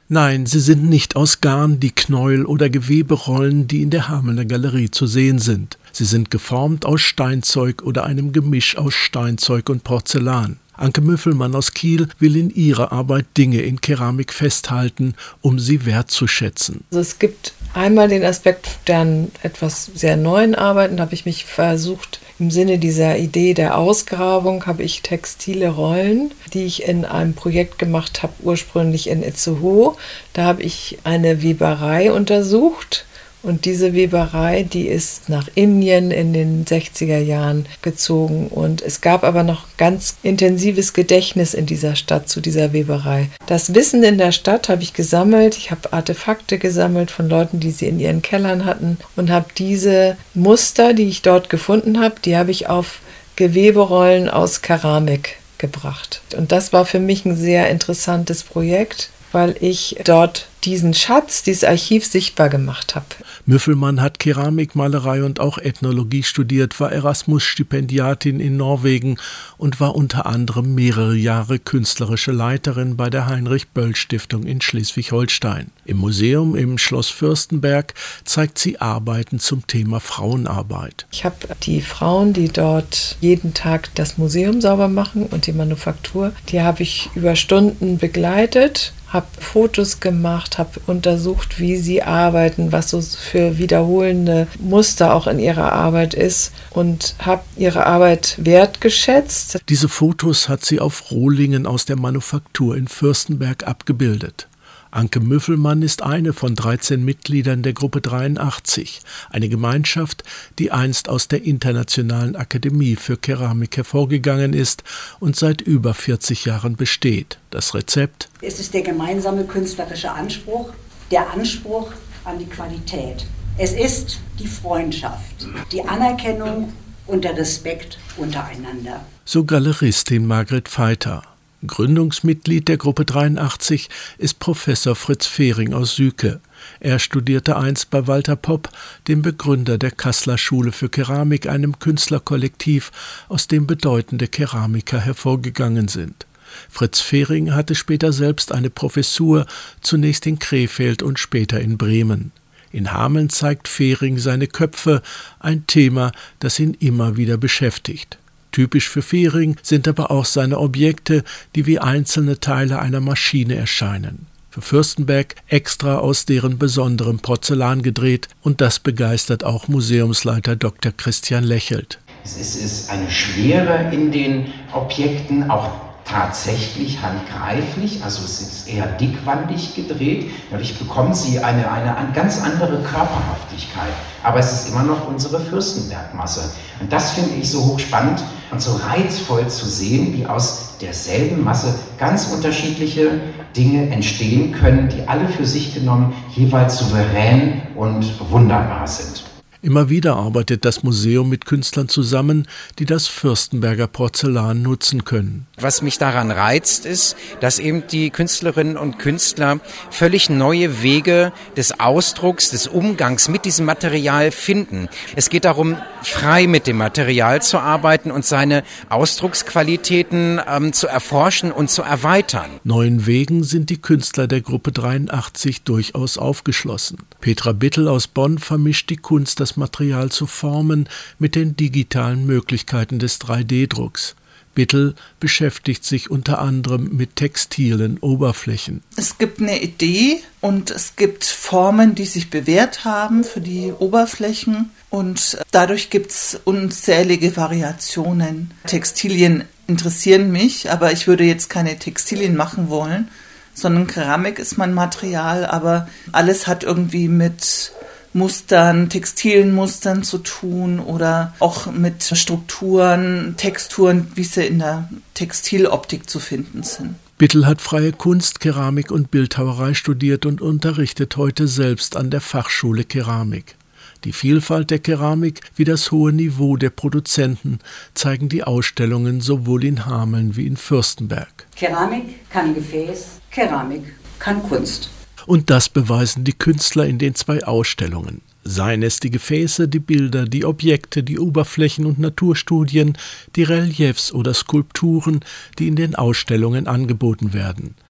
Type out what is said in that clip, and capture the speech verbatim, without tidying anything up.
Nein, sie sind nicht aus Garn, die Knäuel oder Geweberollen, die in der Hamelner Galerie zu sehen sind. Sie sind geformt aus Steinzeug oder einem Gemisch aus Steinzeug und Porzellan. Anke Müffelmann aus Kiel will in ihrer Arbeit Dinge in Keramik festhalten, um sie wertzuschätzen. Also es gibt einmal den Aspekt der etwas sehr neuen Arbeiten, da habe ich mich versucht, im Sinne dieser Idee der Ausgrabung habe ich textile Rollen, die ich in einem Projekt gemacht habe, ursprünglich in Itzehoe. Da habe ich eine Weberei untersucht. Und diese Weberei, die ist nach Indien in den sechziger Jahren gezogen. Und es gab aber noch ganz intensives Gedächtnis in dieser Stadt zu dieser Weberei. Das Wissen in der Stadt habe ich gesammelt. Ich habe Artefakte gesammelt von Leuten, die sie in ihren Kellern hatten. Und habe diese Muster, die ich dort gefunden habe, die habe ich auf Geweberollen aus Keramik gebracht. Und das war für mich ein sehr interessantes Projekt, weil ich dort diesen Schatz, dieses Archiv sichtbar gemacht habe. Müffelmann hat Keramik, Malerei und auch Ethnologie studiert, war Erasmus-Stipendiatin in Norwegen und war unter anderem mehrere Jahre künstlerische Leiterin bei der Heinrich-Böll-Stiftung in Schleswig-Holstein. Im Museum im Schloss Fürstenberg zeigt sie Arbeiten zum Thema Frauenarbeit. Ich habe die Frauen, die dort jeden Tag das Museum sauber machen und die Manufaktur, die habe ich über Stunden begleitet, habe Fotos gemacht, habe untersucht, wie sie arbeiten, was so für wiederholende Muster auch in ihrer Arbeit ist und habe ihre Arbeit wertgeschätzt. Diese Fotos hat sie auf Rohlingen aus der Manufaktur in Fürstenberg abgebildet. Anke Müffelmann ist eine von dreizehn Mitgliedern der Gruppe dreiundachtzig, eine Gemeinschaft, die einst aus der Internationalen Akademie für Keramik hervorgegangen ist und seit über vierzig Jahren besteht. Das Rezept? Es ist der gemeinsame künstlerische Anspruch, der Anspruch an die Qualität. Es ist die Freundschaft, die Anerkennung und der Respekt untereinander. So Galeristin Margret Feiter. Gründungsmitglied der Gruppe dreiundachtzig ist Professor Fritz Fehring aus Süke. Er studierte einst bei Walter Popp, dem Begründer der Kasseler Schule für Keramik, einem Künstlerkollektiv, aus dem bedeutende Keramiker hervorgegangen sind. Fritz Fehring hatte später selbst eine Professur, zunächst in Krefeld und später in Bremen. In Hameln zeigt Fehring seine Köpfe, ein Thema, das ihn immer wieder beschäftigt. Typisch für Fehring sind aber auch seine Objekte, die wie einzelne Teile einer Maschine erscheinen. Für Fürstenberg extra aus deren besonderem Porzellan gedreht, und das begeistert auch Museumsleiter Doktor Christian Lächelt. Es ist, es ist eine Schwere in den Objekten, auch tatsächlich handgreiflich, also es ist eher dickwandig gedreht. Dadurch bekommen sie eine, eine, eine ganz andere Körperhaftigkeit. Aber es ist immer noch unsere Fürstenbergmasse. Und das finde ich so hochspannend und so reizvoll zu sehen, wie aus derselben Masse ganz unterschiedliche Dinge entstehen können, die alle für sich genommen jeweils souverän und wunderbar sind. Immer wieder arbeitet das Museum mit Künstlern zusammen, die das Fürstenberger Porzellan nutzen können. Was mich daran reizt, ist, dass eben die Künstlerinnen und Künstler völlig neue Wege des Ausdrucks, des Umgangs mit diesem Material finden. Es geht darum, frei mit dem Material zu arbeiten und seine Ausdrucksqualitäten ähm, zu erforschen und zu erweitern. Neuen Wegen sind die Künstler der Gruppe dreiundachtzig durchaus aufgeschlossen. Petra Bittel aus Bonn vermischt die Kunst, das Material zu formen, mit den digitalen Möglichkeiten des drei D Drucks. Bittel beschäftigt sich unter anderem mit textilen Oberflächen. Es gibt eine Idee und es gibt Formen, die sich bewährt haben für die Oberflächen, und dadurch gibt es unzählige Variationen. Textilien interessieren mich, aber ich würde jetzt keine Textilien machen wollen, sondern Keramik ist mein Material, aber alles hat irgendwie mit Mustern, textilen Mustern zu tun oder auch mit Strukturen, Texturen, wie sie in der Textiloptik zu finden sind. Bittel hat freie Kunst, Keramik und Bildhauerei studiert und unterrichtet heute selbst an der Fachschule Keramik. Die Vielfalt der Keramik wie das hohe Niveau der Produzenten zeigen die Ausstellungen sowohl in Hameln wie in Fürstenberg. Keramik kann Gefäß, Keramik kann Kunst. Und das beweisen die Künstler in den zwei Ausstellungen. Seien es die Gefäße, die Bilder, die Objekte, die Oberflächen und Naturstudien, die Reliefs oder Skulpturen, die in den Ausstellungen angeboten werden.